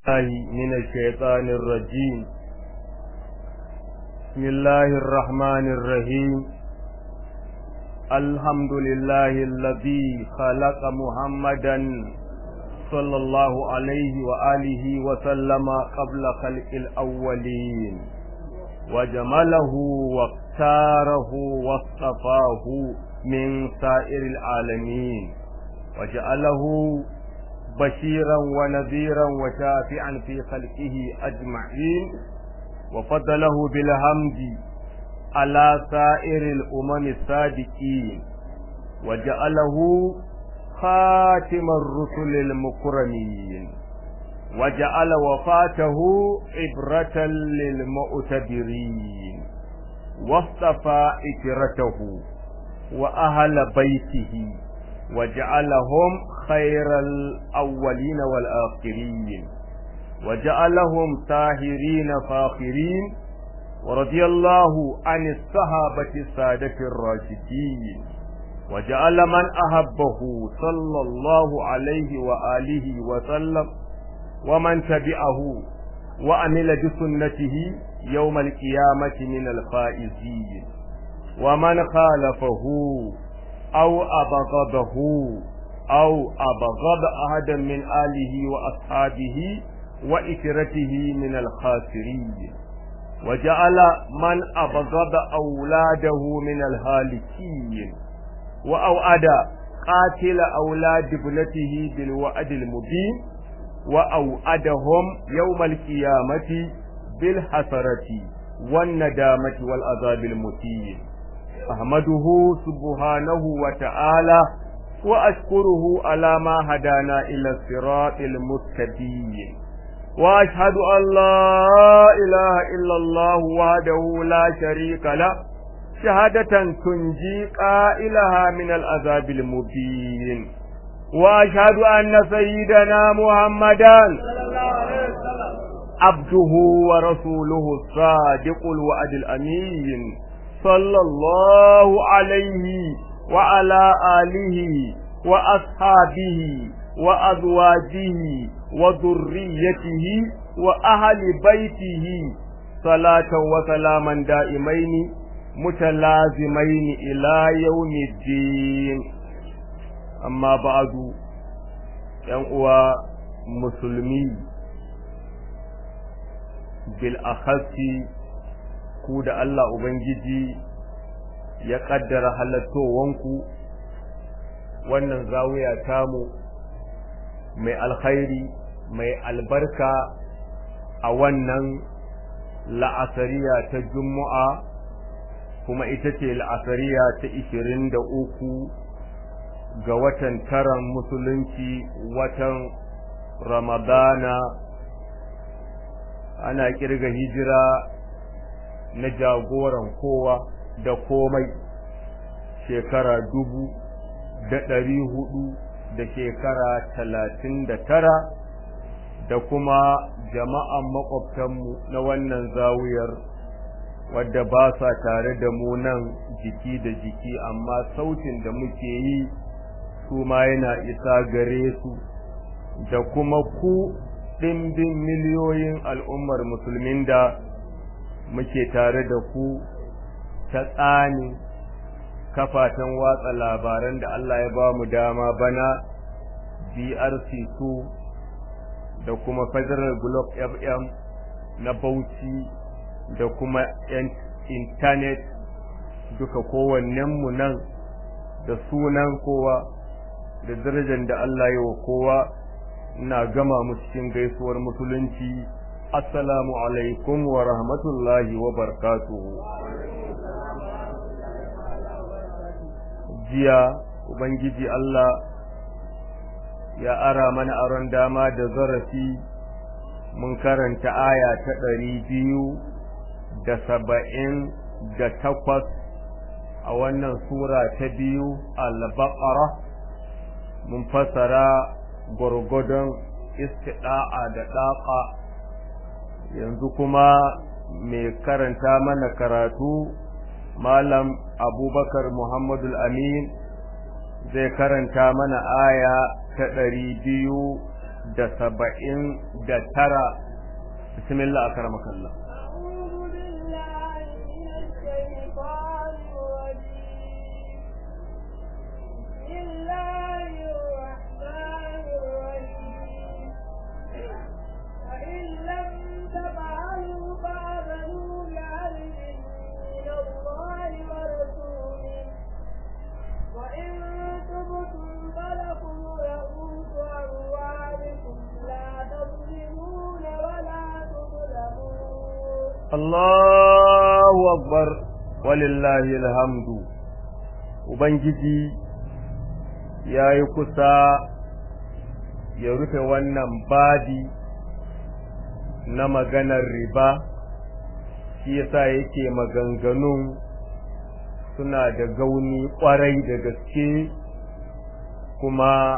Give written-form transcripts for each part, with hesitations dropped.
من الشيطان الرجيم. بسم الله الرحمن الرحيم. الحمد لله الذي خلق محمدا صلى الله عليه وآله وسلم قبل خلق الأولين، وجمله واختاره واصطفاه من سائر العالمين، وجعله بشيرا ونذيرا وشافعا في خلقه أجمعين، وفضله بالحمد على سائر الأمم السابقين، وجعله خاتم الرسل المكرمين، وجعل وفاته عبرة للمؤتبرين، واصطفى إكرته وأهل بيته وجعلهم خير الأولين والآخرين، وجعلهم طاهرين فاخرين، ورضي الله عن الصحابة السادة الراشدين، وجعل من أحبه صلى الله عليه وآله وسلم ومن تبعه وعمل بسنته يوم القيامة من الفائزين، ومن خالفه أو أبغضه أو أبغض أحدا من آله وأصحابه وإترته من الخاسرين، وجعل من أبغض أولاده من الهالكين، وأوعد قاتل أولاد ابنته بالوعد المبين، وأوعدهم يوم القيامة بالحسرة والندامة والعذاب المتين. أحمده سبحانه وتعالى وأشكره على ما هدانا إلى الصراط المستقيم، وأشهد أن لا إله إلا الله وحده لا شريك له شهادة تنجي قائلها من العذاب المبين، وأشهد أن سيدنا محمدا عبده ورسوله الصادق الوعد الأمين، صلى الله عليه وعلى آله وأصحابه وأزواجه وذريته وأهل بيته صلاة وسلاما دائمين متلازمين إلى يوم الدين. أما بعد، يا مسلمي بالأخص ku da Allah Ubangiji ya kaddara halattowanku wannan zawiya tamu mai alkhairi mai albarka a wannan la'asariya ta Juma'a, kuma ita ce la'asariya ta 23 ga watan taran musulunci, watan Ramadana. Ana kirga hijira na jagoran kowa da komai shekara 1439, da kuma jama'an makwabtanmu na wannan zawiyar wadda ba sa tare da mu nan jiki da jiki, amma sautin da muke yi su ma yana isa gare su, da kuma ku ɗimbin miliyoyin al'ummar musulmin da muke tare da ku ta tsani kafafen watsa labaran da Allah ya ba mu dama bana, BRC2 da kuma Federal Globe FM na Bauchi da kuma internet, duka kowannenmu nan da sunan kowa da darajar da Allah ya wa kowa, ina gama mu cikin gaisuwar musulunci. Assalamu alaikum wa rahmatullahi wa barakatuhu. Jiya Ubangiji Allah ya ara mana aron dama da zarafi, mun karanta aya ta 278 a wannan sura ta 2 al-Baqara. Mun fasara gurgudun istida'a da daqa. Yanzu kuma mai karanta mana karatu Malam Abubakar Muhammadul Amin zai karanta mana aya ta 179. Bismillah akramakallah. Allahu akbar walillahi alhamdu. Ubangiji yayi kusa ya rufe wannan badi na maganar riba, shi yasa yake maganganun suna da gauni kwarai da gaske, kuma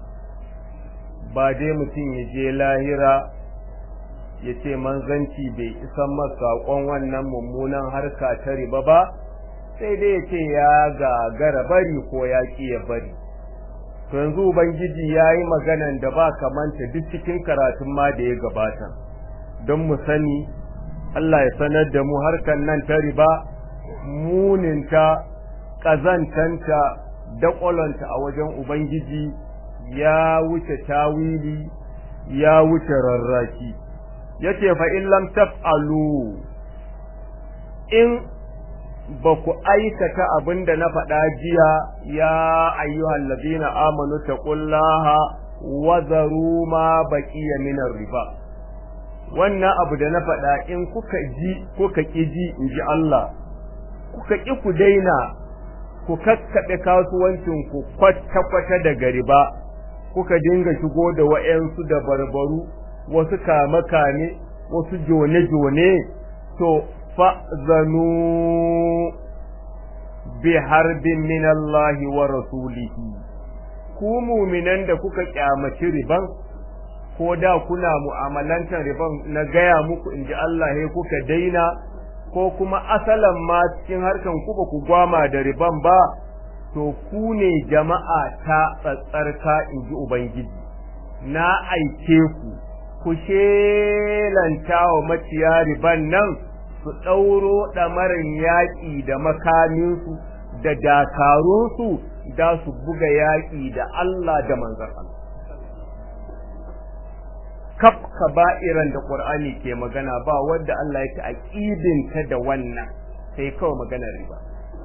ba dai mutum ya je lahira ya ce manzanci bai isan masa saƙon wannan mummunan harka ta riba ba, sai dai ya ce ya gagara bari ko ya ƙi ya bari. To yanzu Ubangiji ya yi maganan da ba kamanta duk cikin karatun ma da ya gabata, don mu sani Allah ya sanar da mu harkar nan ta riba, muninta, ƙazantanta, daƙwalonta a wajen Ubangiji ya wuce tawili, ya wuce rarraki. Yace fa in lam taf'alu, in ba ku aikata abinda na faɗa jiya, ya ayyuhal ladina amanu taqullaha wa zaru ma baqiya minar riba, wannan abu da na faɗa in kuka ƙi ji in ji Allah, kuka ƙi ku daina, ku kakkaɓe kasuwancin ku kwata-kwata daga riba, kuka dinga shigo da wa'yansu da barbaru, wasu kame-kame, wasu jone-jone, to fa'zanu bi harbin min Allah wa rasulihi. Ku muminan da kuka kyamaci riban, ko da kuna mu'amalantar riban, na gaya muku in ji Allah ya kuka daina, ko kuma asalan ma cikin harkan ku ba ku gwama da riban ba, to ku ne jama'a ta tsatsarka in ji Ubangiji. Na aike ku shelanta wa maciya riban nan su ɗauro ɗamarin yaƙi da makaminsu da dakarunsu da su buga yaƙi da Allah da manzon Allah. Kaf kaba'iran da Qur'ani ke magana ba wanda Allah ya ta'aqibinta da wannan, sai kawai maganar riba.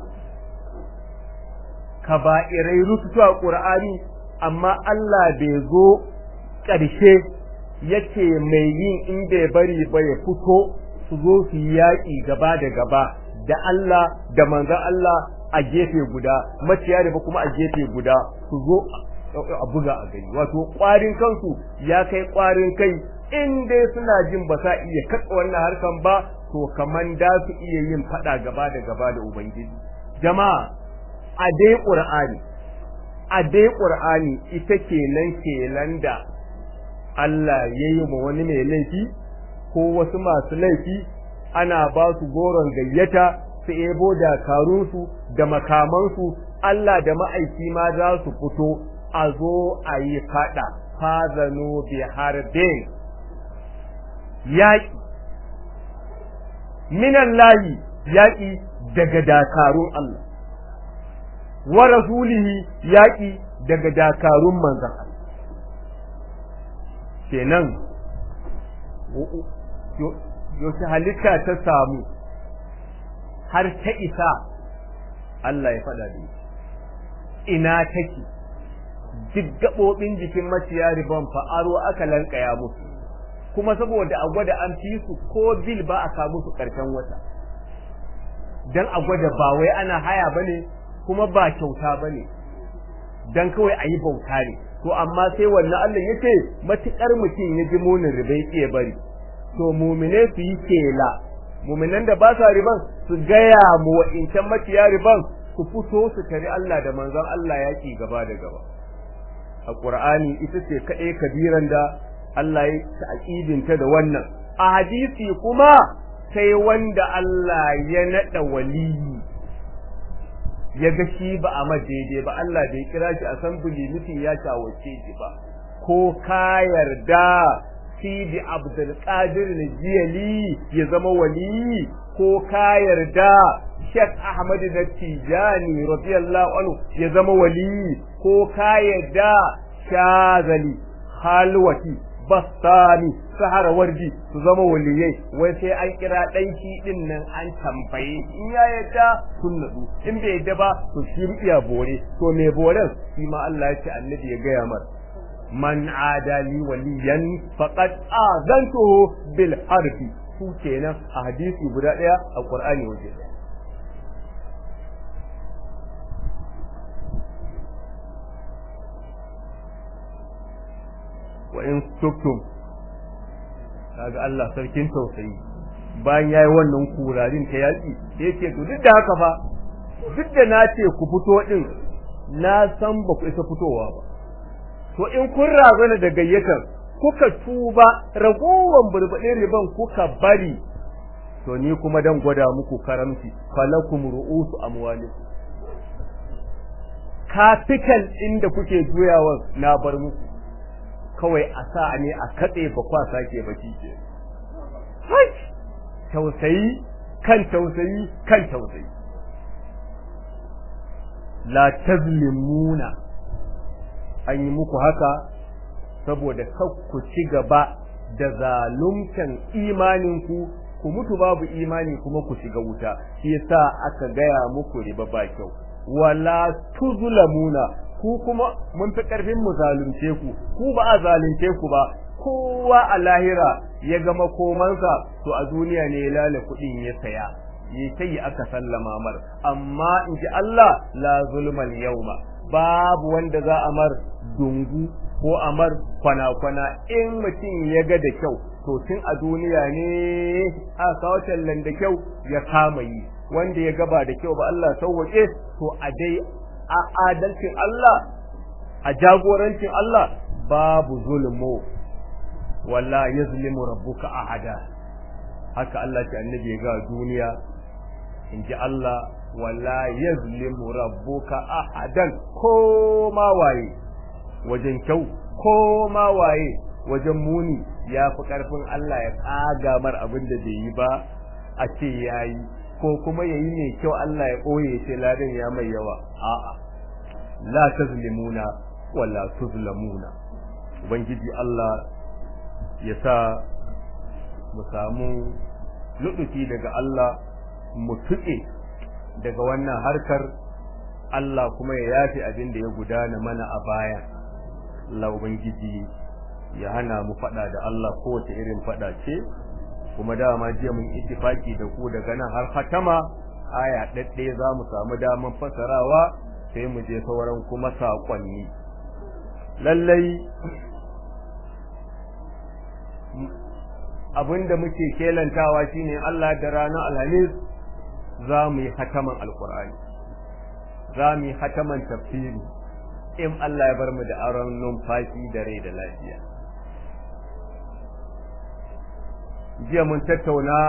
Kaba'irai rututu a Qur'ani, amma Allah bai zo ƙarshe yake mai yin in bai bari ba ya fito su zo su yaƙi gaba da gaba da Allah da manzon Allah a gefe guda, maciya da kuma a gefe guda, su zo a buga a gani. Wato ƙwarin kansu ya kai ƙwarin kai, in dai suna jin ba sa iya katsa wannan harkan ba, to kaman da su iya yin faɗa gaba da gaba da Ubangiji. Jama'a, a dai Qur'ani ita kenan da Allah ya yi ma wani mai laifi ko wasu masu laifi, ana ba su goron gayyata su ebo dakarunsu da makamansu, Allah da ma'aiki ma za su fito a zo a yi faɗa, fazanu bi harbin, yaƙi minallahi, yaƙi daga dakarun Allah, wa rasulihi, yaƙi daga dakarun manzon Allah. Kenan yaushe halitta ta samu har ta isa Allah ya faɗa da ina take? Duk gaɓoɓin jikin maciya riban fa'aro aka lankaya musu, kuma saboda a gwada an fi su ko bil ba a samu su ƙarshen wata, don a gwada ba wai ana haya bane kuma ba kyauta bane, don kawai a yi bauta ne. To amma sai wannan Allah yace matukar mutum ya ji munin riba yake bari, to mu'mine su yi kela, mu'minan da ba sa riban su gaya mu wa'incan maciya riban su fito su tare Allah da manzon Allah yaki gaba da gaba. A Qur'ani ita ce kaɗai kabiran da Allah ya ta'kidinta da wannan. A hadisi kuma sai wanda Allah ya nada waliyi ya ga shi ba a daidai ba, Allah bai kira shi assembly mutum ya shawarce shi ba, ko ka yarda Sidi Abdul Qadir Jilani ya zama wali ko ka yarda Sheikh Ahmad Tijani radiyallahu anhu ya zama wali ko ka yarda Shazali Halwati Bastani Saharawardi su zama waliyai wai sai an kira danki din nan an tambaye in ya yarda sun nadu in bai yarda ba to shi iya bore to me boren shi ma Allah ya ce annabi ya ga yamar man adali waliyan faqad azantuhu bil harbi su kenan a hadisi guda daya a Qur'ani waje wa in tuktum kaga Allah sarkin tausayi bayan yayi wannan kurarin ta yaki yake to duk da haka fa duk da nace ku fito din na san ba ku isa fitowa ba to in kun razana da gayyatar kuka tuba ragowan burbudin riban kuka bari to ni kuma dan gwada muku karamci falakum ru'usu amwalikum capital inda kuke juyawa na bar muku kawai a sa ne a katse ba kwa sake ba kike tausayi kan tausayi kan tausayi la tazlimuna an yi muku haka saboda ku ci gaba da zaluntan imaninku ku mutu babu imani kuma ku shiga wuta shi yasa aka gaya muku riba ba kyau wala tuzlamuna ku kuma mun fi karfin mu zalunce ku ba a zalunce ku ba kowa a lahira ya ga makomansa to a duniya ne ya lala kudin ya saya yi sai aka sallama mar amma inji Allah la zulmal yawma babu wanda za a mar dungu ko amar kwana-kwana in mutum ya ga da kyau to tun a duniya ne a kawo tallan da kyau ya kama yi wanda ya gaba da kyau ba Allah sauwake to a dai a adalcin Allah a jagorancin Allah babu zulmu wala yazlimu rabbuka ahada haka Allah ce annabi ya ga duniya inji Allah wala yazlimu rabbuka ahadan ko ma waye wajen kyau ko ma waye wajen muni ya fi karfin Allah ya kaga mar abin da bai yi ba a ce yayi ko kuma yayi ne kyau Allah ya koye ce ladan ya mai yawa a'a la tazlimuna wala tuzlamuna ubangiji Allah ya sa mu samu lutufi daga Allah mu tuke daga wannan harkar Allah kuma ya yafi abin da ya gudana mana a baya Allah ubangiji ya hana mu fada da Allah kowace irin fada ce kuma dama jiya mun ittifaki da ku daga nan har hatama aya dadde za mu samu daman fasarawa sai mu je sauran kuma sakonni lallai abinda muke kelantawa shine Allah da ranar alhamis za mu yi hataman alqur'ani za mu yi hataman tafsiri in Allah ya bar mu da aron numfashi da rai da lafiya jiya mun tattauna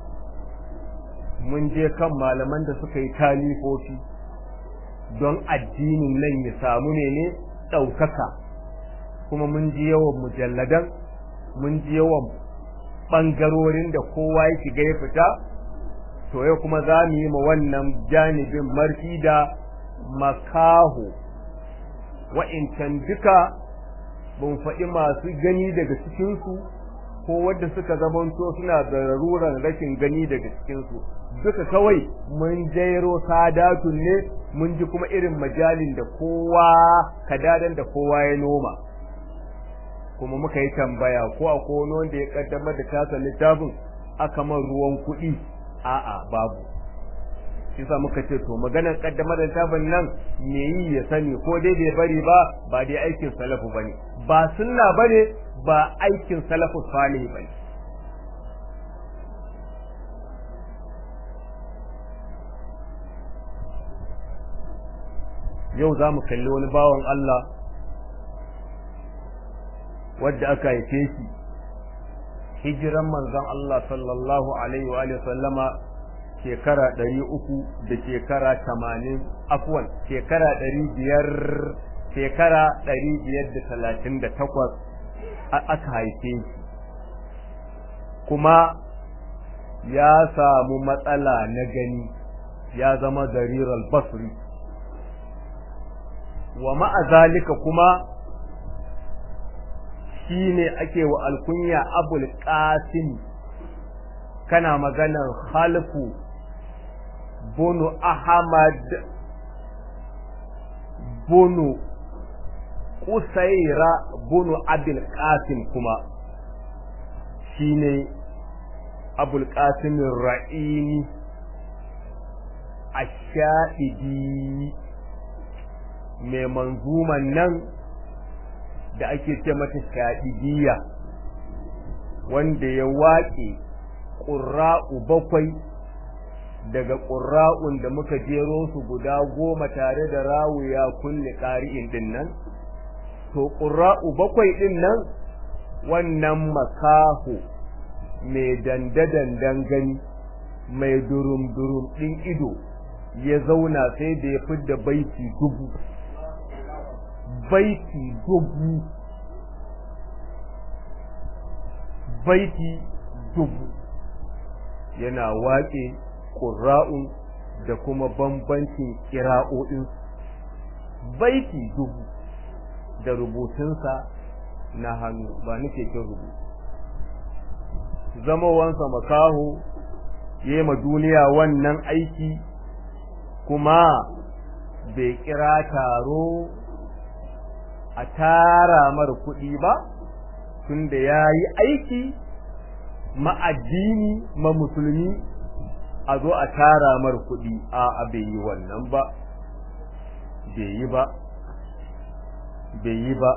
mun je kan malaman da suka yi talifofi don addinin nan ya samu ne ɗaukaka kuma mun ji yawan mujalladan mun ji yawan ɓangarorin da kowa ya shiga ya fita to yau kuma za mu yi ma wannan janibin marfi da makaho wa'incan duka ban faɗi masu gani daga cikinsu ko wadda suka zamanto suna da laruran rashin gani daga cikinsu duka kawai mun jairo sadatun ne mun ji kuma irin majalin da kowa kadadan da kowa ya noma kuma muka yi tambaya ko akwai wani wanda ya kaddamar da tasa littafin aka man ruwan kuɗi a'a babu shi sa muka ce to maganar kaddamar da littafin nan me yi ya sani ko dai bai bari ba dai aikin salafu bane ba sunna bane ba aikin salafu salih bane yau za mu kalli wani bawan Allah wadda aka haife shi hijiran manzon Allah sallallahu alaihi wa sallama shekara 300 da shekara 80 afwan shekara 500 shekara 538 aka haife shi, kuma ya samu matsala na gani, ya zama darir al-basri. wa ma'a zalika kuma shine ake wa alkunya abul qasim. kana maganar khalfu bunu ahmad bunu usaira bunu abul qasim, kuma shine abul qasim ar-ra'ini ash-sha'idi, mai manzuman nan da ake ce mata sha'idiyya, wanda ya waƙe ƙurra'u 7 daga ƙurra'un da muka jero su guda 10 tare da rawiya kulli qari'in din nan. to ƙurra'u 7 din nan, wannan makaho mai dandadandan gani, mai durum-durum ɗin ido, ya zauna sai da ya fidda baiti 1000, baiti 1000 yana waƙe ƙurra'un da kuma bambancin ƙira'o'in, baiti 1000 da rubutunsa na hannu, ba nake kin rubutu. Zamawansa makaho ya ma duniya wannan aiki, kuma bai kira taro a tara mar kuɗi ba, tunda ya yi aiki ma'addini ma musulmi a zo a tara mar kuɗi. a bai yi wannan ba, bai yi ba.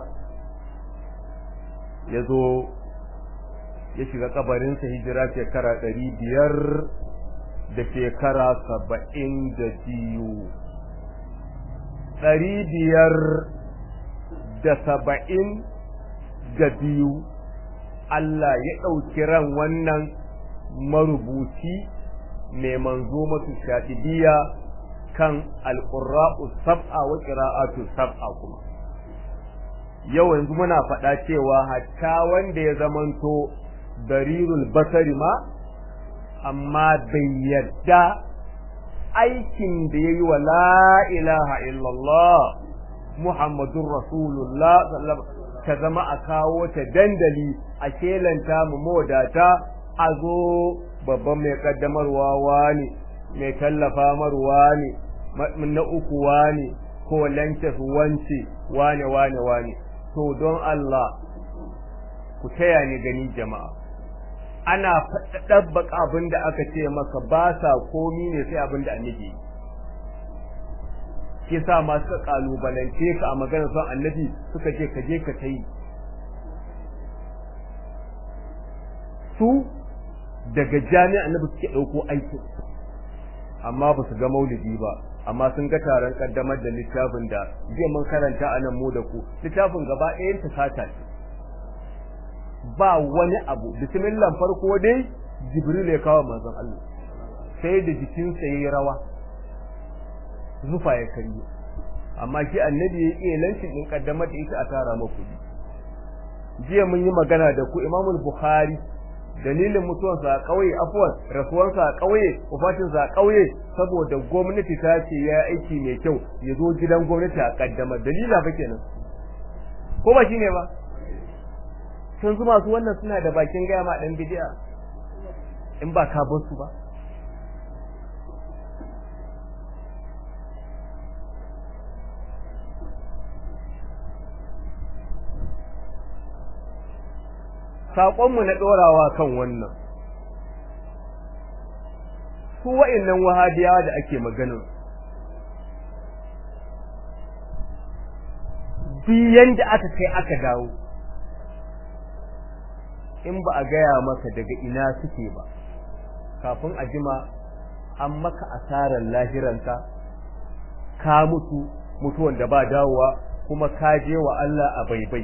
ya zo ya shiga kabarinsa hijira shekara 500 da shekara 72. 572 Allah ya ɗauki ran wannan marubuci mai manzumatu shadidiyya kan alqurra'u sab'a wa qira'atu sab'a. kuma yau yanzu muna faɗa cewa hatta wanda ya zamanto darirul basari ma, amma bai yadda aikin da ya yi wa la ilaha illallah muhammadun rasulullah ta zama a kawo ta dandali a kelanta mu modata, a zo babban mai kaddamarwa wani, mai tallafa marwa ne, na uku wani, ko lances wance wane. to don Allah ku taya ni gani jama'a, ana ɗabbaka abin da aka ce maka ba sa komi ne sai abin da annabi ke sa ma suka kalubalance ka a maganar son annabi, suka ce ka je ka tayi. su daga jami'a annabi suke ɗauko aikin, amma ba su ga maulidi ba, amma sun ga taron kaddamar da littafin da zai mun karanta a nan mu da ku. littafin gaba ɗayan ta sata ce, ba wani abu. bismillah farko dai jibril ya kawo manzon Allah, sai da jikinsa yayi rawa, zufa ya kariye, amma shi annabi ya iya lancin din kaddamar da ita a tara maku. jiya mun yi magana da ku Imamul Bukhari, dalilin mutuwarsa a ƙauye, afwan rasuwarsa a ƙauye, wafatinsa a ƙauye, saboda gwamnati ta ce ya aiki mai kyau ya zo gidan gwamnati a kaddamar. dalila fa kenan, ko ba shine ba? sun zuma su wannan suna da bakin gaya ma dan bid'a, in ba ka bar su ba. saƙonmu na ɗorawa kan wannan, su wa'innan wahabiyawa da ake maganin biyan da aka kai aka dawo, in ba a gaya maka daga ina suke ba, kafin a jima an maka asarar lahiranka, ka mutu mutuwan da ba dawowa, kuma ka je wa Allah a baibai.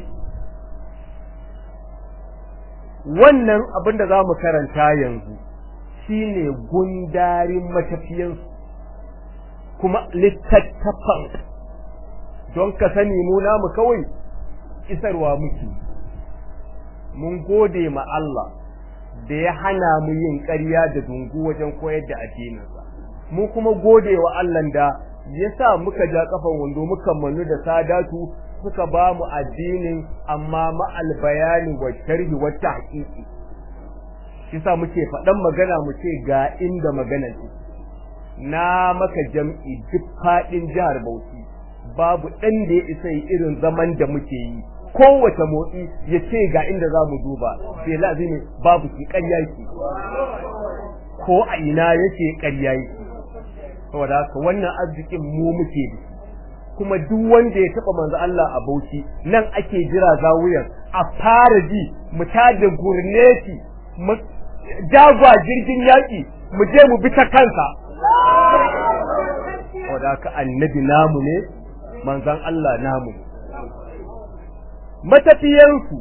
wannan abin da za mu karanta yanzu shine gundarin matafiyansu, kuma littattafan don ka sani mu namu kawai isarwa muke. Mun gode ma Allah da ya hana mu yin ƙarya da dungu wajen koyar da addininsa. Mu kuma gode wa Allah da ya sa muka ja kafan wando muka manu da sadatu suka ba mu addinin amma ma'al bayani wa sharhi wa tahqiqi. Shi sa muke faɗan magana mu ce ga inda maganar ce. Na maka jam'i duk faɗin jihar Bauchi babu ɗan da ya isa irin zaman da muke yi. Kowace motsi ya ce ga inda za mu duba sai lazimi babu shi ƙarya yake ko a ina yake ƙarya yake. Saboda haka wannan arzikin mu muke da kuma duk wanda ya taba manzo Allah a Bauchi nan ake jira zawuyar a fara ji mu tada gurneti mu jagwa jirgin yaki mu je mu bi ta kansa. Saboda haka annabi namu ne manzon Allah namu ne. Matafiyansu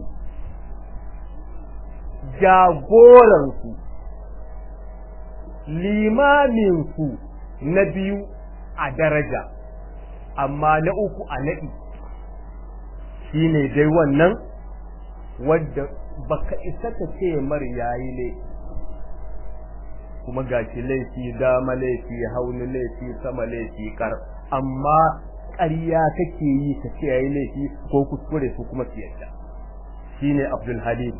jagoransu limaminsu na biyu a daraja amma na uku a naɗi shine dai wannan wadda baka isa ka ce mar yayi ne kuma gashi laifi dama laifi hauni laifi sama laifi kar amma ƙarya kake yi ka ce yayi laifi ko kuskure su kuma su yadda. Shine Abdul Halim,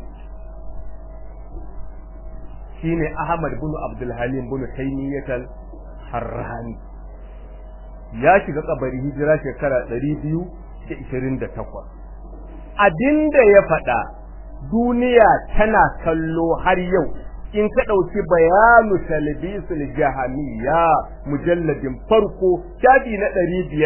shine Ahmad bin Abdul Halim bin Taymiyyah Harrani. Ya shiga kabari hijira shekara 228. Abinda ya faɗa duniya tana kallo har yau. In ka ɗauki bayanu talbisul jahamiyya mujalladin farko shafi na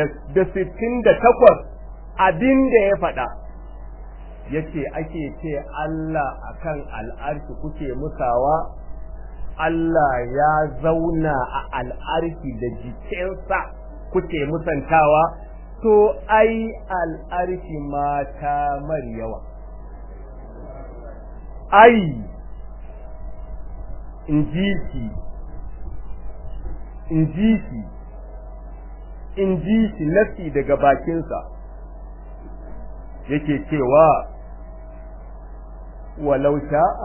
568 abinda ya faɗa yace ake ce Allah akan al'arshi kuke musawa, Allah ya zauna a al'arshi da jikinsa kuke musantawa, to ai al'arshi mata maryawa ai in ji shi nafsi daga bakinsa yake cewa walau sha'a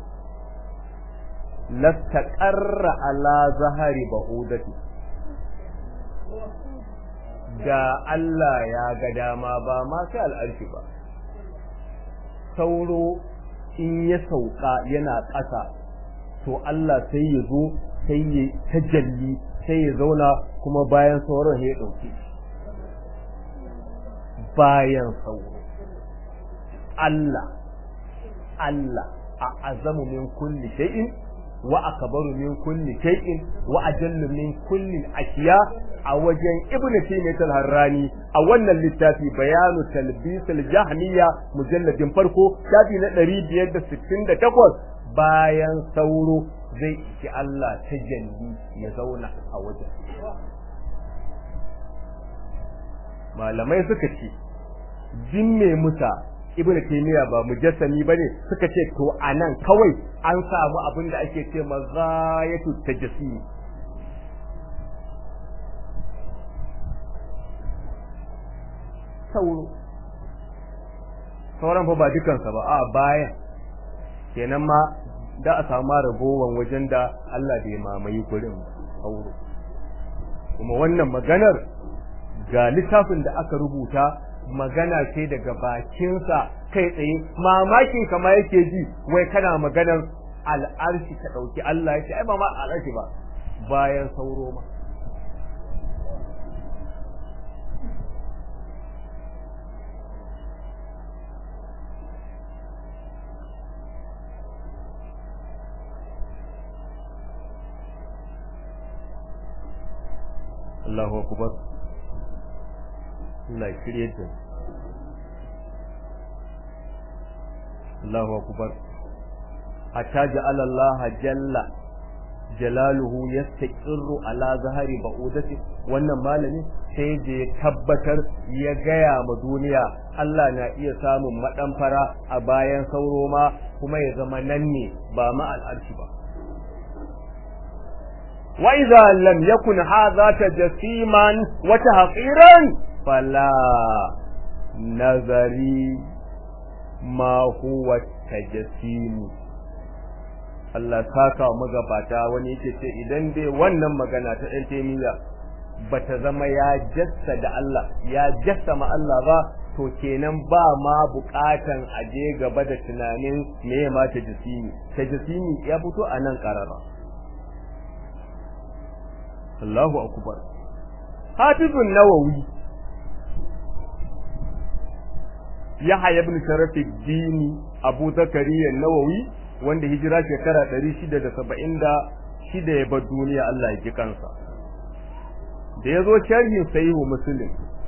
lastaqarra ala zahari bahudati, da Allah ya ga dama ba ma sai al'arshi ba, sauro in ya sauka yana ƙasa to Allah sai ya zo sai ya tajalli sai ya zauna kuma bayan sauran ya dauke bayan sauro. Allah a azamu min kulli shay'in wa akbaru min kulli shay'in wa ajallu min kulli ashiya a wajen Ibn Taymiyyah al-Harrani a wannan littafi bayanu talbisul jahmiyya mujalladin farko shafi na 568 bayan sauro zai ci Allah ta jalli ya zauna a wajen. Malamai suka ce jin me musa Ibn Taymiyyah ba mujassami bane, suka ce to anan kawai an samu abin da ake ce mazayatu tajassim. Sauro sauran fa ba dukansa ba a baya kenan ma da a samu ragowan wajen da Allah bai mamaye gurin sauro. Kuma wannan maganar ga littafin da aka rubuta magana ce daga bakinsa kai tsaye, mamakin kama yake ji wai kana maganar al'arshi ka dauki Allah yake ai ba ma al'arshi ba bayan sauro ma. Allahu akbar, Allah ya shirye ta. Allahu akbar, hatta ja'ala Allah jalla jalaluhu yastaqirru ala zahari ba'udati. Wannan malami sai da ya tabbatar ya gaya ma duniya Allah na iya samun madanfara a bayan sauro ma kuma ya zama nan ne ba ma al'arshi ba. وإذا لم يكن هذا تجسيما وتحقيرا fala nazari ma huwa tajsim. Allah saka magabata wani yake ce idan dai wannan magana ta ɗan Taymiya bata zama ya jassada Allah ya jassama Allah ba, to kenan ba ma bukatan aje gaba da tunanin me ma tajsimi ya fito a nan karara. Allahu akbar. Hafizun Nawawi Yahya ibn Sharafuddin Abu Zakariya Nawawi wanda hijira shekara 676 ya bar duniya, Allah ya ji kansa. Da yazo sharhin sahihu Muslim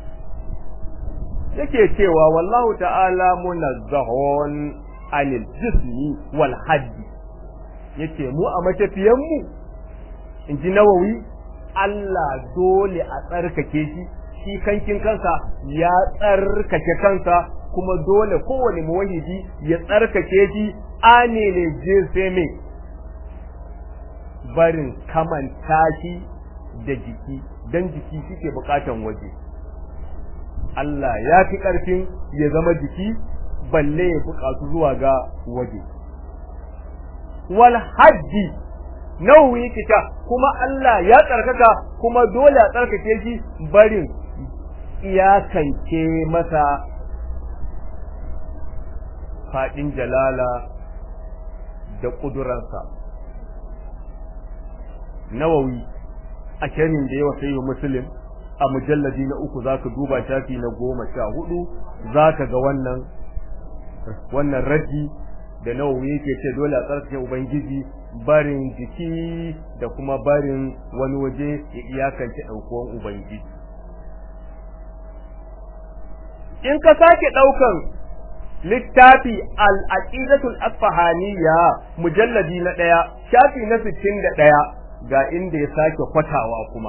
yake cewa wallahu ta'ala munazzahun anil jismi wal haddi, yake mu a matafiyan mu inji Nawawi Allah dole a tsarkake shi kankin kansa ya tsarkake kansa, kuma dole kowane muwahhidi ya tsarkake shi anile jismi, barin kamanta shi da jiki, dan jiki shike bukatan waje. Allah ya fi ƙarfin ya zama jiki balle ya buƙatu zuwa ga waje. Wal hajji Nawawi kita kuma Allah ya tsarkaka kuma dole a tsarkake shi barin iyakance masa faɗin jalala da ƙuduransa. Nawawi a sharhin da yawa sai Muslim a mujalladi na 3 zaka duba shafi na 14 zaka ga wannan raddi da Nawawi yake ce dole a tsarkake ubangiji barin jiki da kuma barin wani waje ya iyakance daukuwan ubangiji. In ka sake daukan littafi al-aqidatul asfahaniyya mujalladi na 1 shafi na 61 ga inda ya sake kwatawa kuma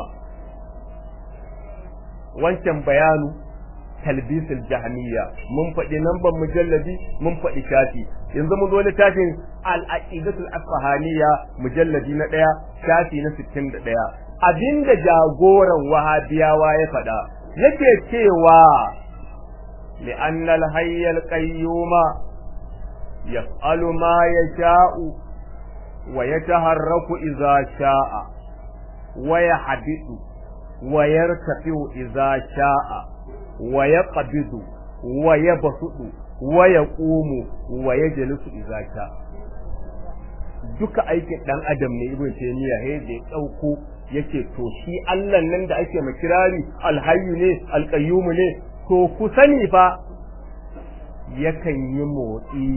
wancan bayanu talbisul jahmiya, mun faɗi namban mujalladi mun faɗi shafi, yanzu mun zo littafin al-aqidatul asfahaniyya mujalladi na 1 shafi na 61 abinda jagoran wahabiyawa ya faɗa yake cewa li'anna al-hayy al-qayyuma yaf'alu ma yasha'u wa yataharraku idza sha'a wa yahdidu wa yartafi'u idza sha'a wa yaqbidu wa yabsutu wa yaqumu wa yajlisu idza sha'a. Duka aikin dan adam ne Ibn Taymiyyah ya dauko yake to shi Allah nan da ake makirari al-hayy ne al-qayyum ne, to ku sani fa yakan yi motsi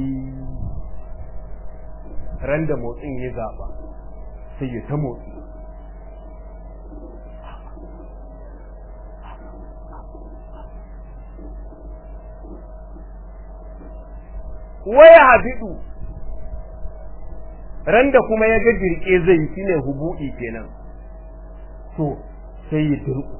ran da motsin ya zaba sai ya ta motsi. Waya habidu ran da kuma ya ga dirke zai shine hubu'i kenan, to sai ya dirko.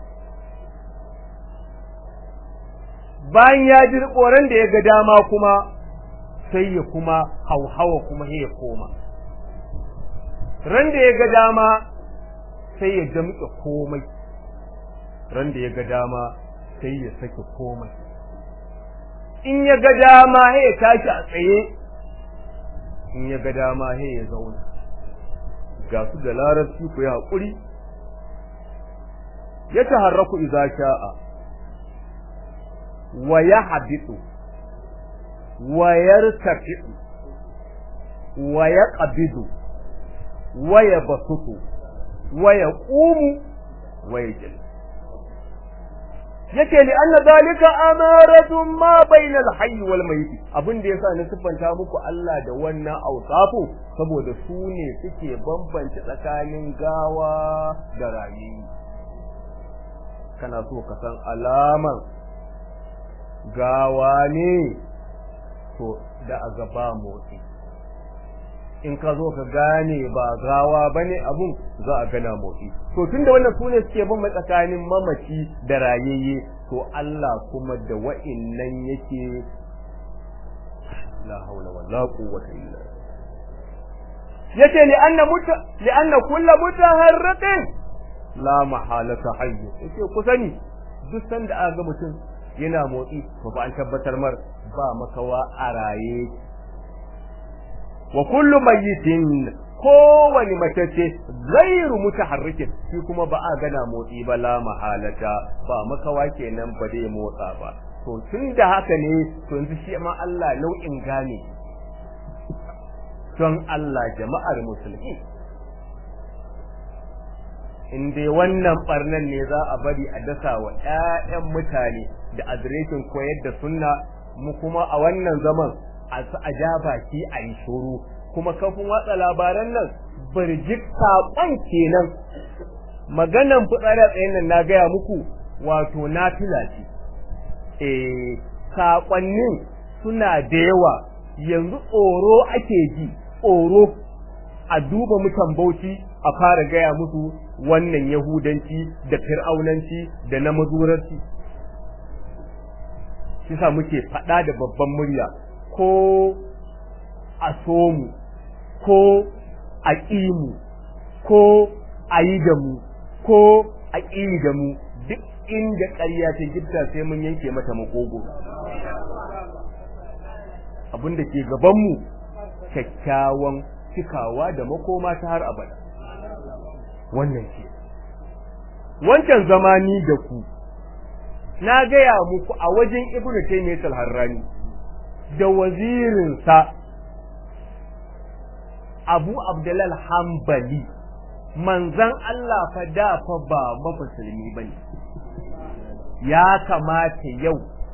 Bayan ya dirko ran da ya ga dama kuma sai ya kuma hauhawa kuma ya koma. Ran da ya ga dama sai ya jamke komai, ran da ya ga dama sai ya sake komai. In ya ga dama sai ya tashi a tsaye, in ya ga dama sai ya zauna. Ga su da larabci ku ya hakuri, ya taharraku idza sha'a wa yahbitu wa yartafi'u wa yaqbidu wa yabsutu wa yaqumu wa yajlisu. yake li anna zalika amaratun ma bainal hayy wal mayyit. Abin da yasa na siffanta muku Allah da wannan ausafu saboda su ne suke bambance tsakanin gawa da rayi. Kana so ka san alaman gawa ne to da a gaba motsi, in ka zo ka gane ba gawa bane abun za a gana motsi. To tunda wannan sune suke bin tsakanin mamaci da rayayye, to Allah kuma da wa'innan yake la haula wala quwwata illa yace li anna kullu mutaharriqin la mahalata hayy. Yace ku sani duk sanda aka ga mutum yana motsi to ba an tabbatar mar ba makawa a raye. wa kullu mayyitin kowani matacce ghairu mutaharrikin shi kuma ba a gana motsi ba la mahalata ba makawa kenan ba dai motsa ba. to tunda haka ne to yanzu shi ma Allah nau'in gane don Allah jama'ar musulmi in dai wannan barnan ne za a bari a dasa wa ƴaƴan mutane da adireshin koyar da sunna mu kuma a wannan zaman a ja baki a yi shuru kuma kafin watsa labaran nan birjik saƙon kenan maganan fitsari tsayin nan na gaya muku wato na filaci saƙonnin suna da yawa yanzu tsoro ake ji tsoro a duba mutan Bauchi a fara gaya musu wannan yahudanci da fir'aunanci da na mazurarci shi sa muke faɗa da babban murya ko a so mu ko a ƙi mu ko a yi da mu ko a ƙi da mu duk inda ƙarya ta gifta sai mun yanke mata makogo. Abin da ke gabanmu kyakkyawan cikawa da makoma ta har abada. Wannan ce wancan zamani da ku na gaya muku a wajen Ibn Taymiyyah al-Harrani da wazirinsa Abu Abdullah al-Hanbali manzan Allah fa da fa ba musulmi bane. Ya kamata yau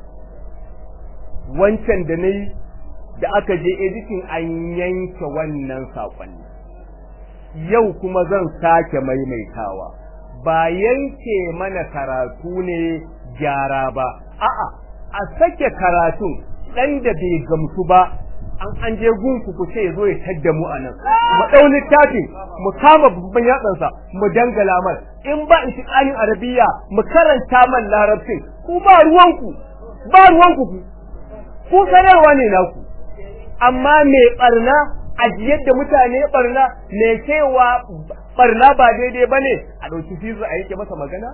wancan da nayi da aka je editing an yanke wannan sakonni. Yau kuma zan sake maimaitawa ba yanke mana karatu ne gyara ba, a'a a sake karatun dan da bai gamsu ba an je gunku ku ce zo ya tadda mu anan mu dau littafin mu kama babban yatsansa mu dangala mar in ba in shiqanin arabiya mu karanta man larabcin ku ba ruwanku ku sanarwa ne naku amma me barna ajiyar da mutane barna me cewa barna ba daidai bane a dauki fizu a yake masa magana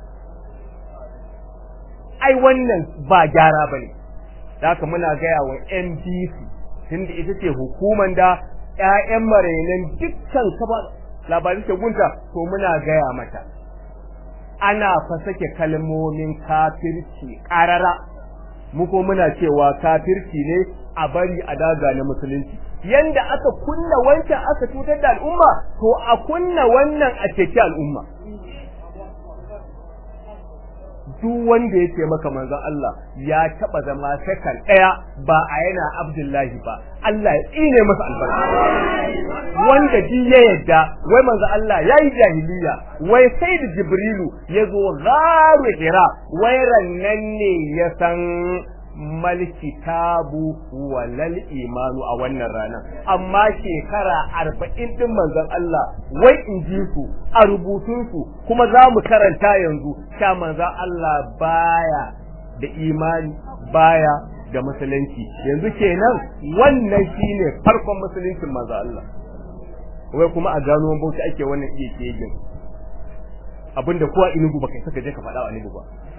ai wannan ba gyara bane haka muna gaya wa NBC tunda ita ce hukuman da ƴaƴan marainan dukkan kaba labarin ta gunta to muna gaya mata ana fa sake kalmomin kafirci karara mu ko muna cewa kafirci ne a bari a daga na musulunci yanda aka kunna wancan aka tutar da al'umma to a kunna wannan a cece al'umma. Duk wanda yake maka manzon Allah ya taba zama sakan daya ba a yana Abdullahi ba Allah ya tsine masa albarka. Wanda ji ya yadda wai manzon Allah yayi jahiliya wai sai da Jibrilu yazo gharu Hira wai rannan ne ya san mal kitabu walal imanu a wannan rana amma shekara 40 din manzon Allah wai in ji su a rubutun su kuma za mu karanta yanzu sha manzon Allah baya da imani baya da musulunci yanzu kenan wannan shine farkon musuluncin manzon Allah wai kuma a gano bauta ake wannan iya kegin abinda kowa inugu baka saka je ka faɗa wa inugu ba.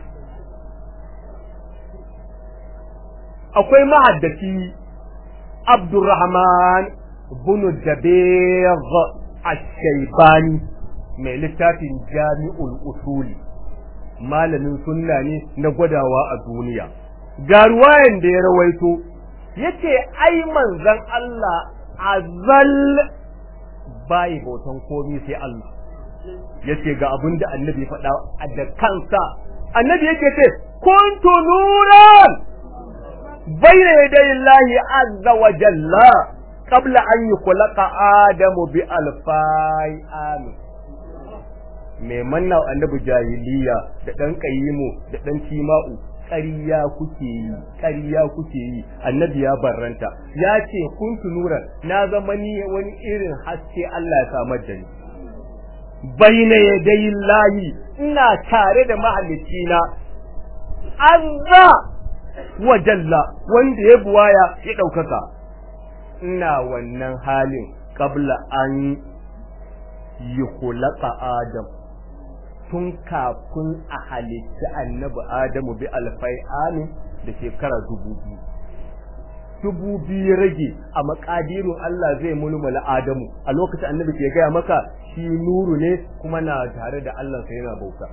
Akwai mahaddaci Abdurrahman bin Jabir Ash-Shaybani mai littafin Jami'ul Usuli malamin sunna ne na gwadawa a duniya ga ruwayan da ya rawaito yace ai manzon Allah azal bai bautan komai sai Allah yace ga abinda annabi faɗa da kansa annabi yake ce kuntu nuran bayna yaday Allah azza wa jalla qabla an yukhlaqa adamu bi alfai amin me manna annabi jahiliya da dan qayyimu da dan tima'u ƙarya kuke yi annabi ya barranta ya ce kuntu nuran na zama ni wani irin haske Allah ya samar da ni bayna yaday Allah ina tare da mahallicina azza wa jalla wanda ya buwaya ya daukaka ina wannan halin qabla an yukhlaqa adam tun kafin a halitta annabi Adamu bi alfai amin da shekara 2000 rage a makadirin Allah zai mulmula Adamu a lokacin annabi ke gaya maka shi nuru ne kuma na tare da Allah sai yana bauta.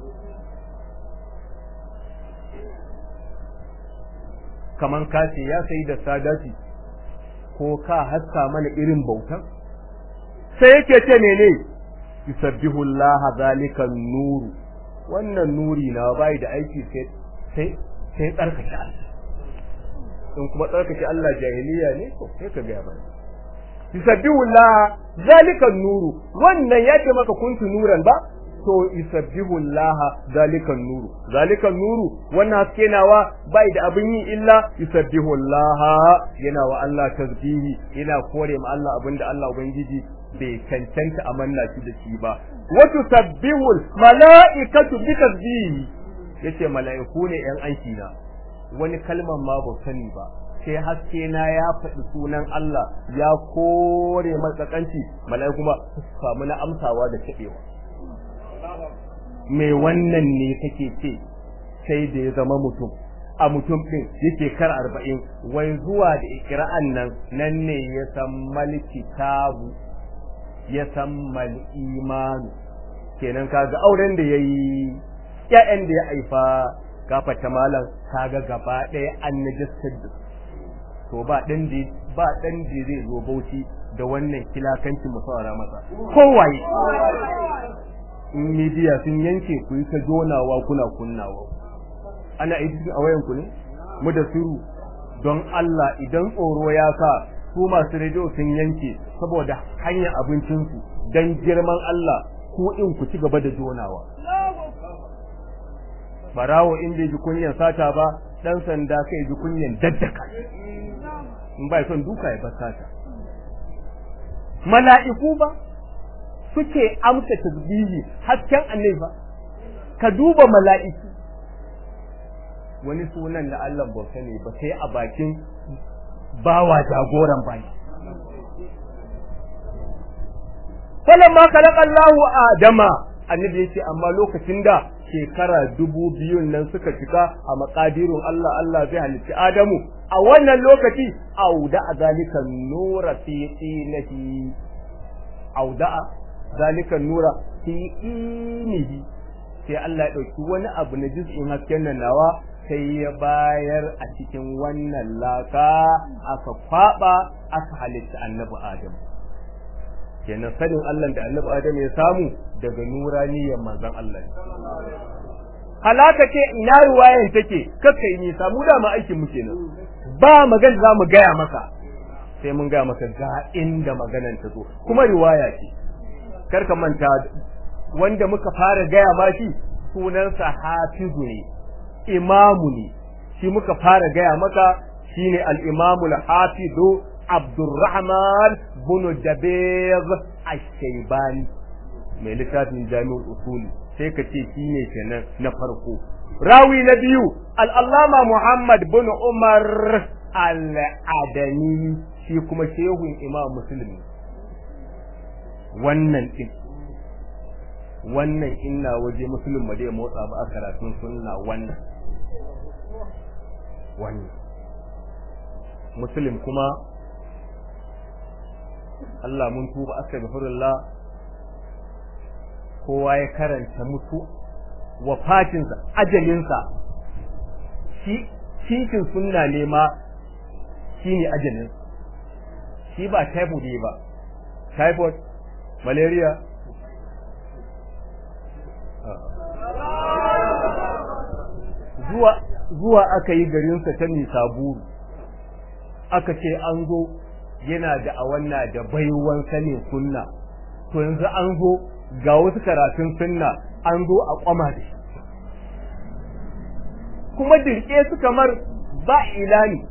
Kaman ka ce ya sai da sadati ko ka haska mana irin bautan sai yake ce ne yusabbihu Allah zalika nuru, wannan nuri na bai da aiki sai tsarkake Allah. in kuma tsarkake Allah jahiliya ne to sai ka ga bane yusabbihu Allah zalika nuru, wannan yake maka kuntu nuran ba to yusabbihu Allah zalika nuru, zalika nuru wannan haske nawa bai da abin yi illa yusabbihu Allah, yana wa Allah tasbihi, yana kore ma Allah abinda Allah ubangiji bai cancanta amanna shi da shi ba. wa tusabbihu malaikatu bi tasbihi, yace mala'iku ne yan anki na, wani kalman ma ba sani ba sai haske na ya faɗi sunan Allah ya kore matsakanci, mala'iku ba su samu na amsawa da tabewa. me wannan ne kake ce sai da ya zama mutum, a mutum din yake kar 40 wai zuwa da ikra'an nan ne ya san maliki tabu, ya san mal imanu. kenan kaga auren da yayi ƴaƴan da ya haifa gafata malam kaga gaba ɗaya an najistar da to ba dan da zai zo bauchi da wannan kilakancin mu saurara masa kowaye. in media sun yanke ku yi ta jonawa kuna kunnawa, ana editing a wayan ku ne mu da suru don Allah. idan tsoro ya sa su masu radio sun yanke saboda hanyar abincin su, dan girman Allah ku in ku ci gaba da jonawa. barawo in bai ji kunyan sata ba, dan sanda kai ji kunyan daddaka, in bai son duka ya bar sata. mala'iku ba suke amsa tasbihi hasken annabi ba, ka duba mala'iku. wani sunan da Allah ba sani ba sai a bakin bawa jagoran bai. falamma khalaqa Allahu Adama, annabi yace amma lokacin da shekara 2000 nan suka cika a maqadirun Allah, Allah zai halitta Adamu a wannan lokaci auda zalika nura fi inahi, auda zalika nura fi inihi, sai Allah ya dauki wani abu na juz'in hasken nan nawa sai ya bayar a cikin wannan laka, aka kwaba aka halitta annabi Adamu. kenan sanin Allah da annabi Adamu ya samu daga nuraniyar manzon Allah ne. halaka ce ina ruwayan take kakkai ni samu da ma aikin mu kenan, ba magana za mu gaya maka sai mun gaya maka ga inda maganan ta zo, kuma riwaya ce karka manta. wanda muka fara gaya ma shi sunansa Hafizu ne, imamu ne, shi muka fara gaya maka shine al-imamu al-hafizu Abdurrahman bin Jabir Ash-Shaybani mai littafin Jami'ul Usul, sai ka ce shine kenan na farko. rawi na biyu al-allama Muhammad bin Umar al-Adani, shi kuma shehun Imam Muslim. wannan inna waje Muslim ba dai motsa ba a karatun sunna. wannan Muslim kuma Allah mun tuba astaghfirullah, kowa ya karanta mutu wafatinsa ajalinsa shi cikin sunna ne ma shine ajalin shi, ba typhoid ne ba, typhoid malaria zuwa aka yi garinsa ta Nisaburu, aka ce an zo yana da awanna da baiwan sanin sunna, to yanzu an zo ga wasu karatun sunna an zo a kwama da shi, kuma dirke su kamar ba ilani.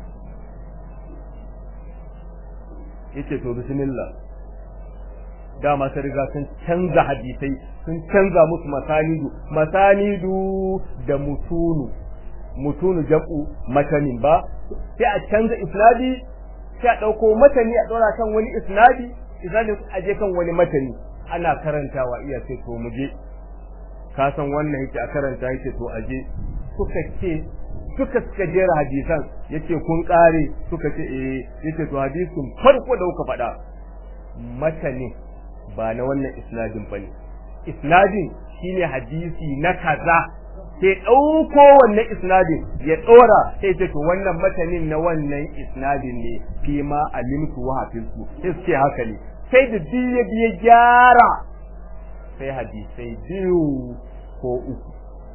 yace to bismillah, dama sai riga sun canza hadisai, sun canza musu masanidu da mutunu jam'u matanin ba, sai a canza isnadi, sai a dauko matani a dora kan wani isnadi a je kan wani matani, ana karantawa iya sai to muje ka san wannan yake a karanta yake to aje suka jera hadisan yace kun kare suka ce yace to hadisin farko da kuka faɗa matanin ba na wannan isnadin bane isnadin shine hadisi na kaza sai dauko wannan isnadin ya dora sai ce to wannan matanin na wannan isnadin ne fi ma alimtu wa hafiztu sai haka ne sai da biye gyara sai hadisai biyu ko uku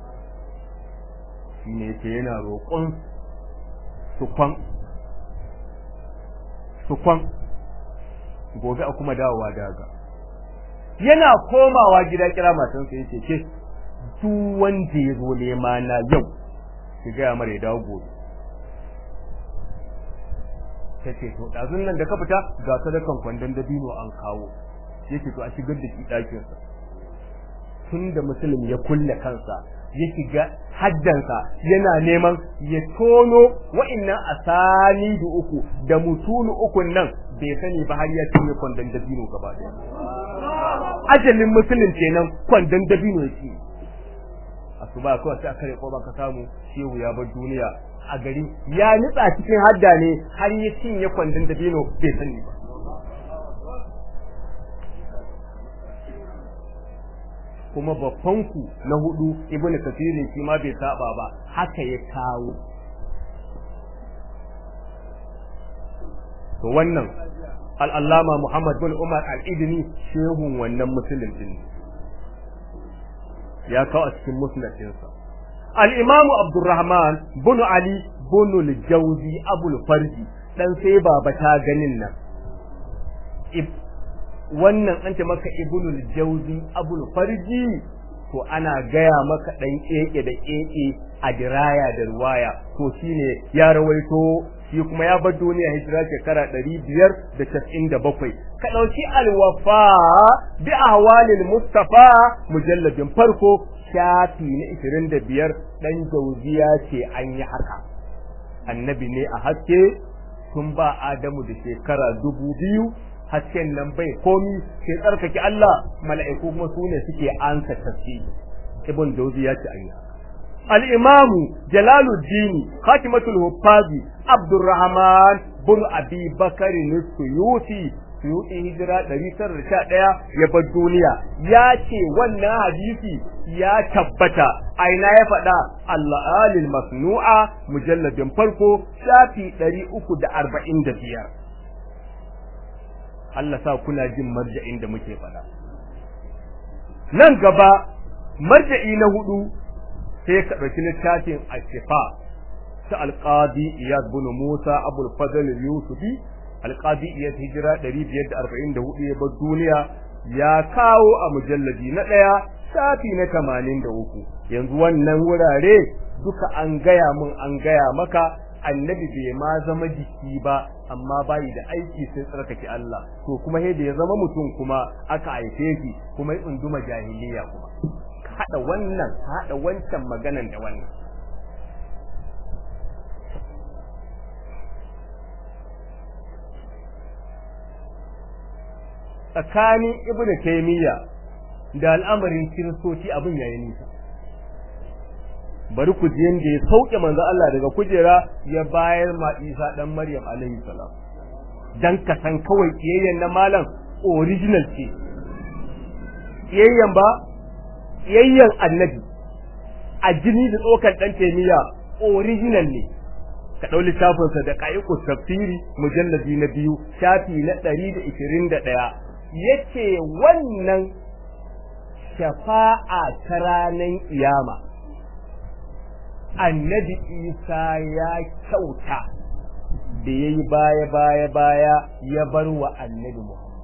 shine yake yana roƙon sukwan gobe a kuma dawowa daga yana komawa gida kira matansa yace ce duk wanda ya zo nema na yau ki ga mare dawo gobe tace to dazun nan da ka fita ga sadakan kwandon dabino an kawo yake to a shigar da shi dakin sa tunda musulmi ya kulle kansa ya shiga haddansa yana neman ya tono wa'annan asani da uku da mutulu ukun nan bai sani ba har ya cinye kwandon dabino gaba daya ajalin musulun kenan kwandon dabino yake asuba kawai sai aka reko baka samu shehu ya bar duniya a gari ya nitsa cikin hadda ne har ya cinye kwandon dabino bai sani ba kuma babbanku na hudu ibnu kathir shi ma bai saba ba haka ya kawo to wannan al-allama Muhammad bin Umar al-Idni shehun wannan musulmin din ya kawo a cikin musnadinsa al-imam Abdurrahman bin Ali bin al-Jawzi Abul Farji dan sai baba ta ganin nan wannan an ce maka ibnul jawzi abul farji to ana gaya maka dan keke da keke a diraya da riwaya to shine ya rawaito shi kuma ya bar duniya hijira shekara 597 ka dauki al-wafa bi ahwalil mustafa mujalladin farko shafi na 25 dan jawziya ce an yi haka annabi ne a haske tun ba adamu da shekara 2000 hasken nan bai komi sai tsarkake Allah mala'iku kuma sune suke ansa tafsiri ibn jawzi ya ce anya al-imam jalaluddin khatimatul huffazi abdurrahman bin abi bakr as-suyuti hijira 1911 ya bar duniya ya ce wannan hadisi ya tabbata aina ya faɗa al-alil masnu'a mujalladin farko shafi 345 Allah sa kuna jin marja'in da muke fada nan gaba marja'i na hudu sai ka dauki littafin al-shifa ta al-qadi iyad bin Musa Abul Fadl al-Yusufi al-qadi iyad hijira 544 ya bar duniya ya kawo a mujalladi na 1 shafi na 83 yanzu wannan wurare duka an gaya maka annabi bai ma zama jiki ba amma bai da aiki sai tsarkake Allah to kuma da ya zama mutum kuma aka haife shi kuma ya tsunduma jahiliya kuma hada wancan maganan da wannan tsakanin ibnu taymiya da al'amarin kiristoci abin yayi nisa bari ku ji yanda ya sauke manzo Allah daga kujera ya bayar ma Isa dan Maryam alaihi salam dan ka san kawai kiyayyen na malam original ce kiyayyen annabi a jini da tsokan dan temiya original ne ka dau littafin sa da qaiqu tafsiri mujalladi na 2 shafi na 121 yace wannan shafa'a ta ranan kiyama annabi Isa ya kyauta da yayi baya ya bar wa annabi Muhammad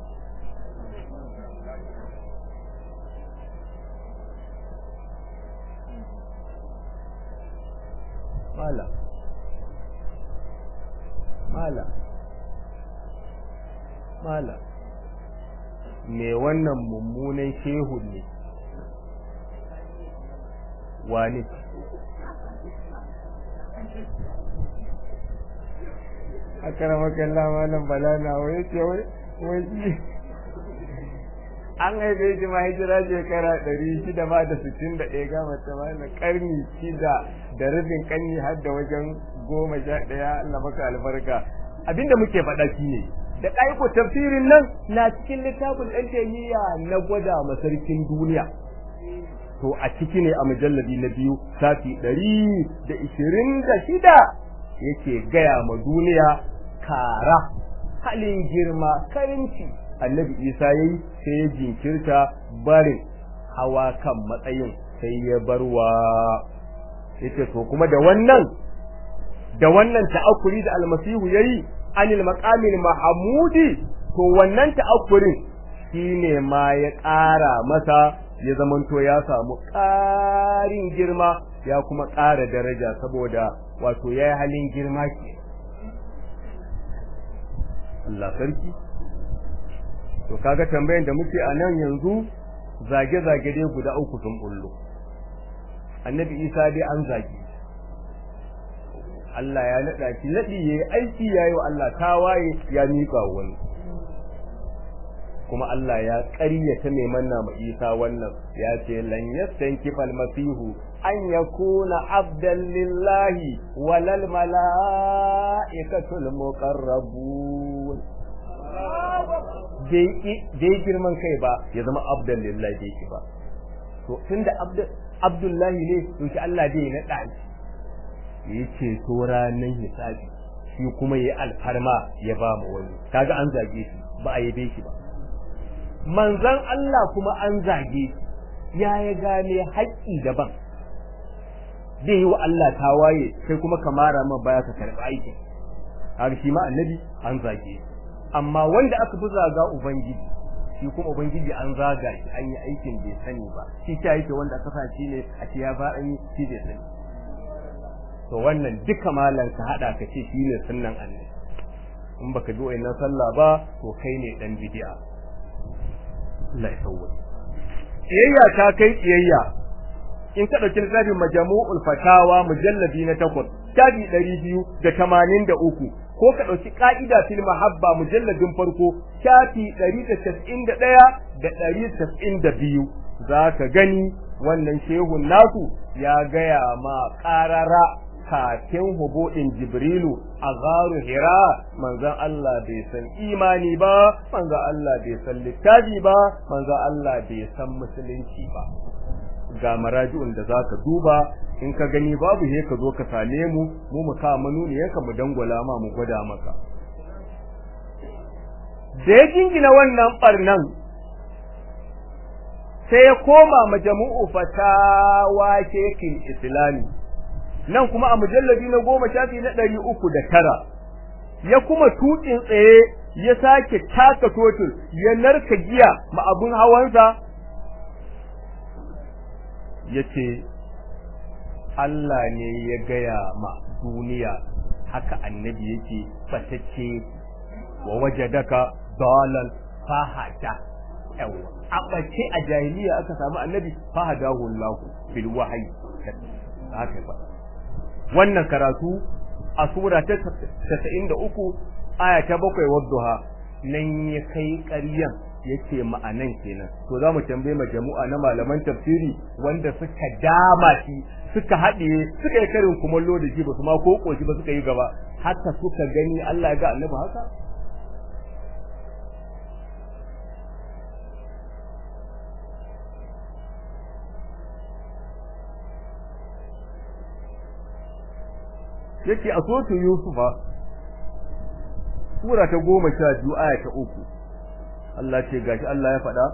mala me wannan mummunan shehu ne wani akara makalla malam balana wai ce wai an haife shi ma hijira shekara 661 ga mata wannan karni 6 da rubin kanni har da wajen 11 Allah baka albarka abinda muke faɗa shine da kaiko tafsirin nan na cikin littafin dan tayyiya na gwada masarkin duniya to a ciki ne a mujalladi na 2 safi 126 yake gaya ma duniya kara halin girma karinci annabi Isa yayi sai ya jinkirta barin hawa kan matsayin sai ya barwa yace to kuma da wannan ta'akkuri da almasihu yayi anil maqamil mahmudi to wannan ta'akkurin shine ma ya ƙara masa ya zamanto ya samu ƙarin girma ya kuma ƙara daraja saboda wato yayi halin girma ke Allah sarki to kaga tambayan da muke a nan yanzu zage-zage dai guda uku sun bullo annabi Isa dai an zage Allah ya nada shi nadi yayi aiki yayi wa Allah tawaye ya mika wani kuma Allah ya ƙaryata mai manna ma Isa wannan ya ce lan yastankifal masihu an yakuna abdan lillahi walal malaikatul muqarrabun dai girman kai ba ya zama abdan lillahi dai ki ba to tunda abdullahi ne to shi Allah dai na da shi yace to ranan hisabi shi kuma yayi alfarma ya ba mu wani kaga an zage shi ba a yabe shi ba manzon Allah kuma an zage ya gane haƙƙi daban zai yi wa Allah tawaye sai kuma kamara ma baya ka karɓi aiki har shi ma annabi an zage amma wanda aka fi zaga ubangiji shi kuma ubangiji an zaga shi an yi aikin bai sani ba shi ta yake wanda aka sa shi ne a ce ya ba an yi shi bai sani to wannan duka malan ka hada ka ce shi ne sunnan annabi in baka bi wannan sallah ba to kai ne dan bid'a Allah ya sauwa iyayya ta kai iyayya in ka dauki littafin majmu'ul fatawa mujalladi na 8 tabi 283 ko ka dauki ka'ida fil mahabba mujalladin farko shafi 191 da 192 zaka gani wannan shehun nasu ya gaya ma qarara kafin hubudin jibrilu a garu hira manzon Allah bai san imani ba manzon Allah bai san littafi ba manzon Allah bai san musulunci ba ga maraji'un da zaka duba in ka gani babu he ka zo ka same mu mu ka manuniyanka mu dangwala ma mu gwada maka da ya jingina wannan barnan sai ya koma majmu'u fatawa shekin islami nan kuma a mujalladi na 10 shafi na 309 ya kuma tukin tsaye ya sake taka totul ya narka giya ma abun hawansa yace Allah ne ya gaya ma duniya haka annabi yake fatacce wa wajadaka dalan fahada yawa abace a jahiliya aka samu annabi fahadahu Allah bil wahyi haka ba wannan karatu a sura ta 93 aya ta 7 wadduha nan ya kai ƙaryan yace ma'anan kenan to zamu tambaye majmu'a na malaman tafsiri wanda suka dama shi suka hade suka yi karin kumallo da shi ba su ma ko koshi ba suka yi gaba haka suka gani Allah ya ga annabi haka yake a sotu Yusufa sura ta 12 aya ta 3 Allah ce gashi Allah ya faɗa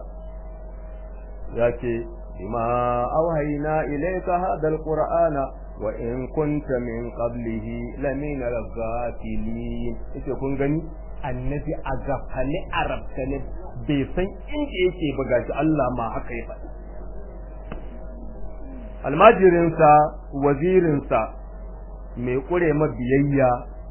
yake bima awhayna ilayka hadal qur'ana wa in kunta min qablihi lamina al-ghafilin yake kun gani annabi a gafale arabtane bai san inda yake ba gashi Allah ma haka ya faɗa almajirinsa wazirinsa mai kure mabiyayya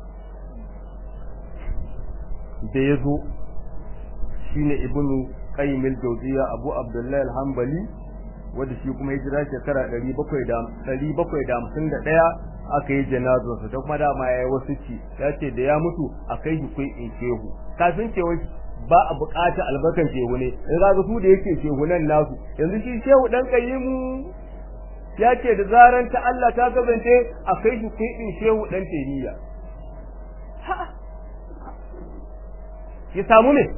da yazo shine ibnu qayyim al-jawziyya abu abdullah al-hanbali wanda shi kuma hijira shekara 751 aka yi janazar sa kuma dama yayi wasu ci yace da ya mutu akai shi kai in shehu kafin cewa ba a buƙatar albarkan shehu ne in ga su da yake shehunan nasu yanzu shi shehu dan Qayyimu ya ce da zaran ta Allah ta gabance a kai shi kuɗin shehu dan Taymiya ya samu ne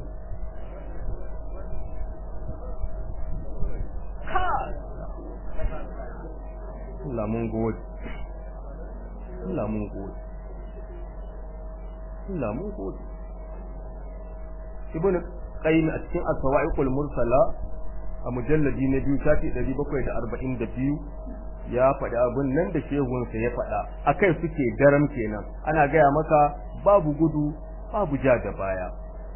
Allah mun gode Allah mun gode Allah mun gode Ibn Qayyim a cikin As-Sawa'iqul Mursala a mujalladi na 2 shafi 742 ya faɗi abun nan da shehunsa ya faɗa akai suke daram kenan ana gaya maka babu gudu babu ja da baya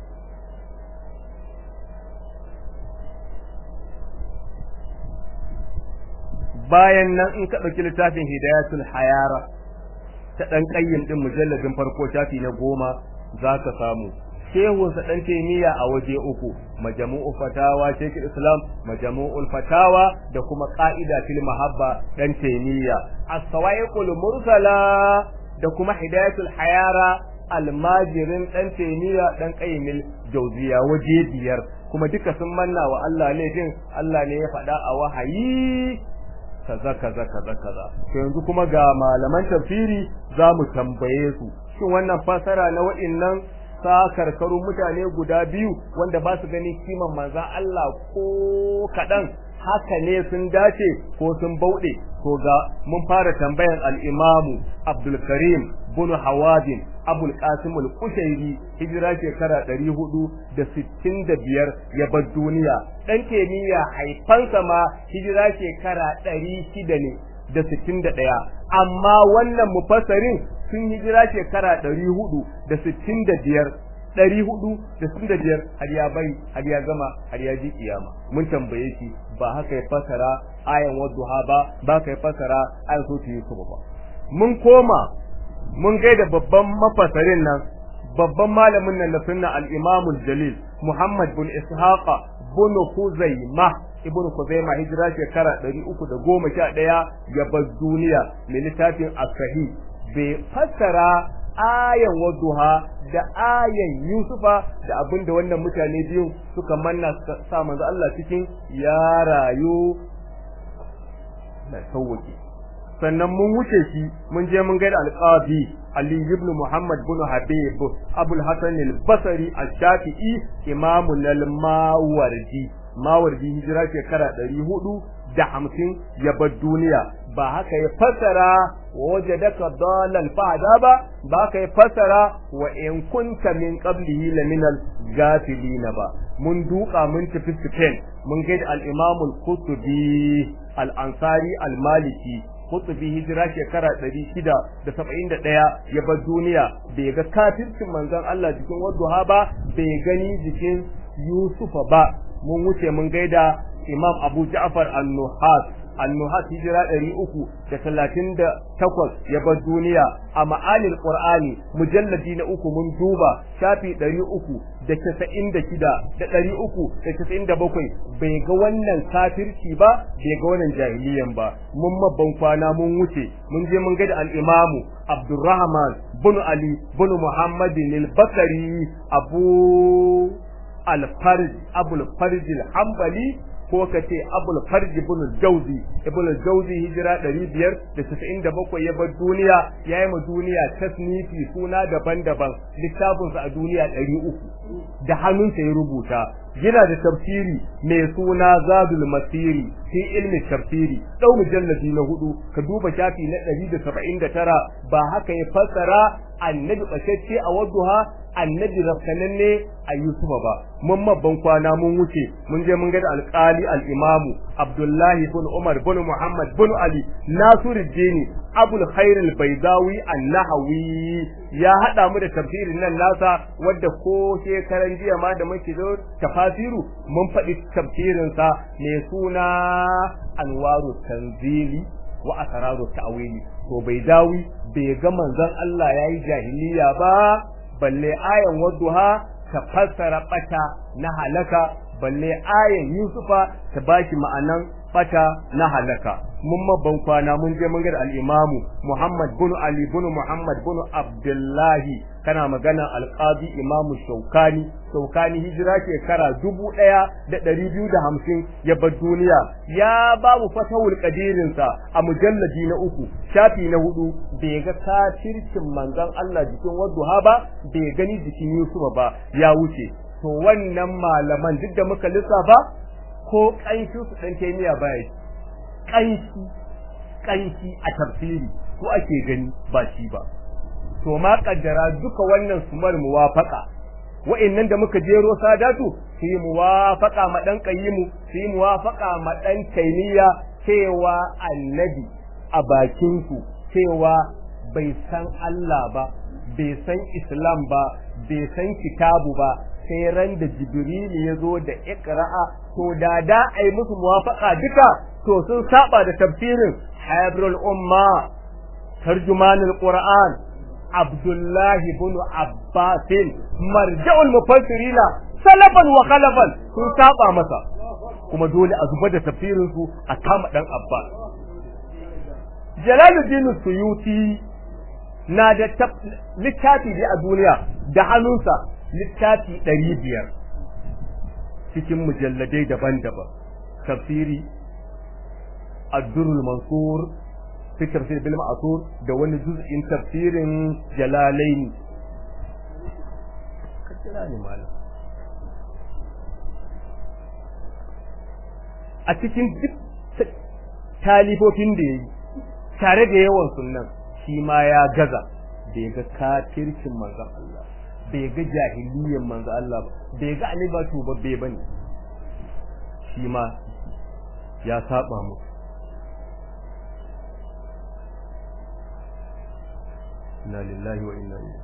bayan nan in ka ɗauki littafin Hidayatul Hayara ta ɗan Qayyim ɗin mujalladin farko shafi na 10 zaka samu shehunsa ɗan Taymiya a waje uku majmu'u fatawa Sheikhul Islam majmu'ul fatawa da kuma qa'ida fil mahabba ɗan Taymiya as-sawa'iqul mursala da kuma Hidayatul Hayara almajirin ɗan Taymiya ɗan Qayyimul Jawziya waje biyar kuma duka sun manna wa Allah laifin Allah ne ya faɗa a wahayi kaza kaza kaza kaza to yanzu kuma ga malaman tafsiri zamu tambaye su shin wannan fasara na wa'innan sakarkarun mutane guda biyu wanda ba su gani kiman manzon Allah ko kadan haka ne sun dace ko sun bauɗe to ga mun fara tambayan al-Imam Abdul Karim bin Hawadin Abul Qasim al-Qushayri hijira shekara 465 ya bar duniya dan Taymiya haifansa ma hijira shekara 600 ne da 61 amma wannan mufassarin sun hijira shekara 465 har ya bai har ya gama har ya ji kiyama mun tambaye shi ba haka ya fasara ayan wadduha ba ka ya fasara ayan sura Yusuf ba mun koma mun gaida babban mafasarin nan babban malamin nan na sunna al-Imam al-Jalil Muhammad bin Ishaq bin Khuzaimah ibn Khuzaimah hijira shekara 311 ya bar duniya mai littafin as-Sahih bai fassara ayan wadduha da ayan Yusufa da abinda wannan mutane biyu suka manna sa manzo Allah cikin ya rayu da sauki sannan mun wuce shi mun je mun ga al-Qadi Ali ibn Muhammad bin Habib Abul Hasan al-Basri al-Shafi'i imamun al-Mawardi hijira shekara 450 ya bar duniya ba haka ya fasara wajadaka dalal fa'ada ba haka ya fasara wa in kunta min qablihi laminal gafilin ba mun duka mun tafi Spain mun ga al-Imam al-Qutubi al-Ansari al-Maliki Qutubi hijira shekara 671 ya bar duniya bai ga kafircin manzon Allah jikin wadduha ba bai gani jikin Yusufa ba mun wuce mun gaida Imam Abu Ja'far An-Nuhas hijira 338 ya bar duniya a ma'anil Qur'ani mujalladi na 3 mun duba shafi 396 da 397 bai ga wannan kafirci ba bai ga wannan jahiliyan ba mun mabban kwana mun wuce mun je mun ga da al-Imam Abdurrahman bin Ali bin Muhammad al-Bakari Abul Farj al-Hanbali ko kace Abul Farj ibn al-Jawzi hijira 597 ya bar duniya yayi ma duniya tasnifi suna daban-daban littafin sa a duniya 300 da hannunsa ya rubuta yana da tafsiri mai suna Zadul Masiri fi ilmi tafsiri dau mujalladi na 4 ka duba shafi na 179 ba haka ya fassara annabi bashacce a wadduha annabi rafkananne a Yusufa ba mun mabban kwana mun wuce mun je mun ga alƙali al-Imam Abdullahi ibn Umar ibn Muhammad ibn Ali Nasiruddin Abul Khair al-Baydawi an-Nahawi ya hada mu da tafsirin nan nasa wanda ko shekaran jiya ma da muke zo tafasiru mun faɗi tafsirin sa mai suna Anwaru Tanzili wa Asraru Ta'wili to Baydawi bai ga manzon Allah yayi jahiliya ba balle ayan wadduha ta fassara bata na halaka balle ayan Yusufa ta bashi ma'anan bata na halaka. Mun mabban kwana mun je mun ga al-Imam Muhammad bin Ali bin Muhammad bin Abdullahi, kana magana al-Qadi Imam Shaukani hijira shekara 1250 ya bar duniya. Ya babu fatawul qadirin sa a mujalladi na 3 shafi na 4, bai ga kafircin manzon Allah jikin wadduha ba, bai gani jikin Yusuf ba, ya wuce. To wannan malaman duk da muka lissafa ko kanshi su dan taimiya baya kanshi a tafsiri ko ake gani ba shi ba. To ma kaddara duka wannan sumar muwafaqa, wa'annan da muka jero sadatu su yi muwafaqa ma dan qayyimu, su yi muwafaqa ma dan taimiya cewa annabi a bakin su cewa bai san Allah ba, bai san Islam ba, bai san kitabu ba, sai ran da Jibril ya zo da iqra'a. To da ai musu muwafaqa duka, to sun saba da tafsirin Habrul Umma tarjumanul Qur'an Abdullah ibn Abbas marja'ul mufassirina salafan wa khalafan, sun saba masa, kuma dole a zubar da tafsirin su a kama dan Abbas. Jalaluddin Suyuti na da littafi a duniya da hannunsa, littafi 500 cikin mujalladai daban-daban. Tafsiri Ad-Durrul Mansur fi tafsir bil Ma'thur da wani juz'in tafsirin Jalalain. Kira ni malam. A cikin duk talifofin da yayi tare da yawan sunnan, shi ma ya gaza, bai ga kafircin manzon Allah, bai ga jahiliyyar manzo Allah ba, bai ga alibatu babbe bane, shi ma ya saba mu. Inna lillahi wa inna ilaihi.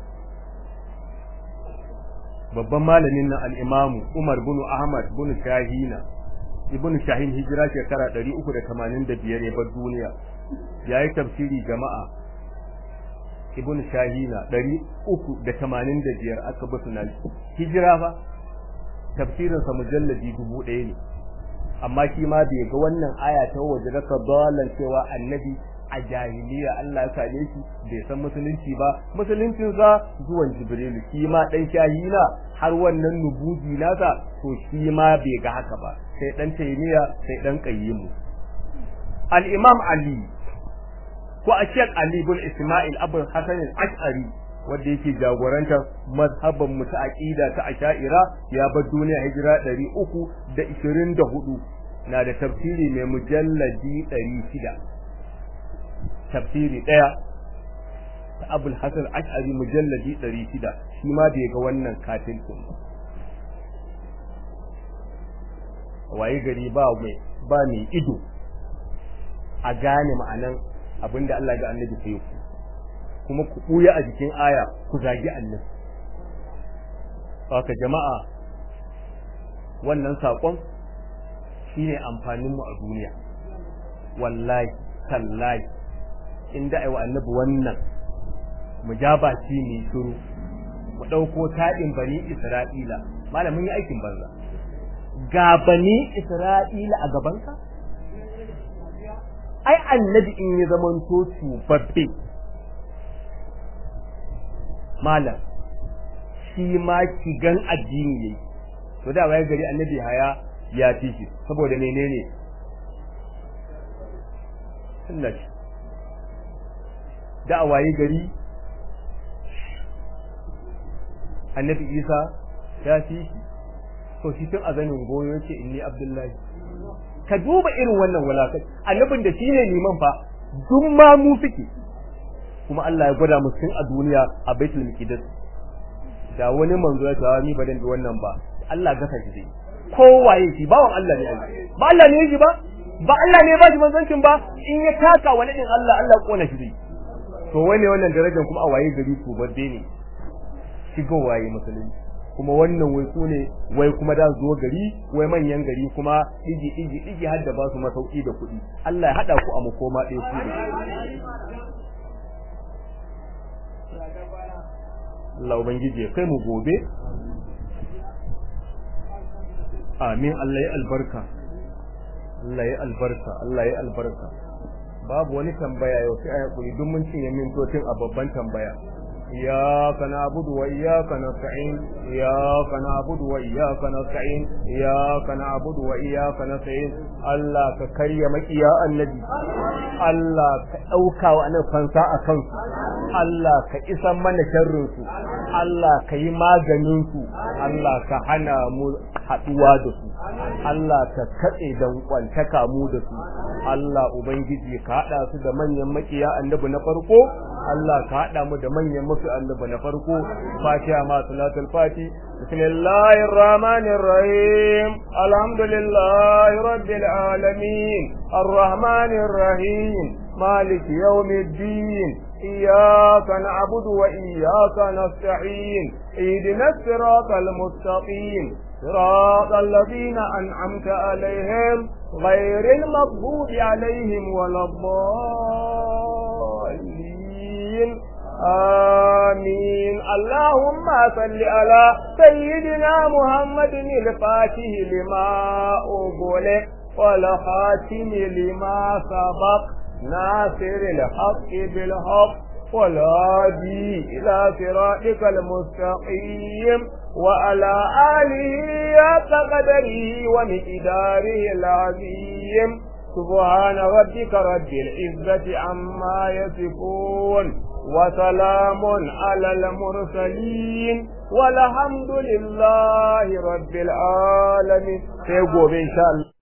Babban malamin nan al-Imam Umar bin Ahmad bin Shahina ibn Shahin hijira shekara 385 ya bar duniya. Yayi tafsiri jama'a ibn Shahina 385 aka basu na hijira ba, tafsirin sa mujalladi 1000 ne, amma shi ma bai ga wannan aya ta waje da dalan cewa annabi a jahiliya Allah ya same shi bai san musulunci ba, musuluncin sa zuwan Jibril. Shi ma dan Shahina har wannan nubuji nasa, to shi ma bai ga haka ba, sai dan Taymiya sai dan Qayyim. Al-Imam Ali ko a Sheikh Ali bin Ismail Abu Hasan al-Ash'ari, wanda yake jagorantar mazhaban mu ta aqida ta Ash'ira, ya bar duniya hijira 324, na da tafsiri mai mujalladi 600. Tafsiri daya ta Abu Hasan al-Ash'ari mujalladi 600, shi ma bai ga wannan kafircin ba. Waye gari ba mai ido a gane ma'anan abinda Allah ga annabi sai ku, kuma ku buya a jikin aya ku zagi annabi. Haka jama'a, wannan sakon shine amfanin mu a duniya. Wallahi tallahi inda ai wa annabi wannan mujabaci ne shiru, mu dauko tadin bani Isra'ila, malamin yi aikin banza. Ga bani Isra'ila a gabanka? Ai annabi in ya zamanto tubabbe malam, shi ma kigan addini yayi, to da waye gari annabi haya ya tishi saboda menene? sunna da waye gari annabi Isa ya tishi, to shi tun azanin goyo yake inni Abdullahi. Ka duba irin wannan walakai, annabin da shine liman fa duk ma mu suke, kuma Allah ya gwada mu sun a duniya a Baitul Maqdis. Da wani manzo ya tawa ni badan da wannan ba, Allah gasa shi dai. Kowaye shi bawan Allah ne, ba Allah ne shi ba, ba Allah ne ba shi manzancin ba, in ya taka wani din Allah, Allah kona shi dai. To wani wannan darajar kuma a waye gari ku babbe ne, shigo waye musulunci. Kuma wannan wai su ne wai kuma da zo gari, wai manyan gari kuma iji har da ba su masauki da kuɗi. Allah ya hada ku a makoma ɗaya ku da Allah ubangiji kai mu gobe. Amin. Allah ya albarka. Allah ya albarka Allah ya albarka babu wani tambaya yau sai ayi kuri duk mun cinye mintocin a babban tambaya إياك نعبد وإياك نستعين إياك نعبد وإياك نستعين إياك نعبد وإياك نستعين الله ككريم يا النبي الله كأوكا وأنا فنسا أكنس الله كإسم من شرنس الله كيما جننس الله كحنا حدوادس Allah ka katse dan kwantaka mu da su Allah ubangiji ka hada su da manyan makiya annabi na farko Allah ka hada mu da manyan mafi annabi na farko Fatiha ma salatul fati bismillahir rahmanir rahim alhamdulillahi rabbil alamin arrahmanir rahim maliki yawmiddin iyyaka na'budu wa iyyaka nasta'in ihdinas siratal mustaqim صراط الذين أنعمت عليهم غير المغضوب عليهم ولا الضالين آمين اللهم صل على سيدنا محمد الفاتح لما أغلق والخاتم لما سبق ناصر الحق بالحق والهادي إلى صراطك المستقيم وعلى آله قدره ومقداره العظيم سبحان ربك رب العزة عما يصفون وسلام على المرسلين والحمد لله رب العالمين.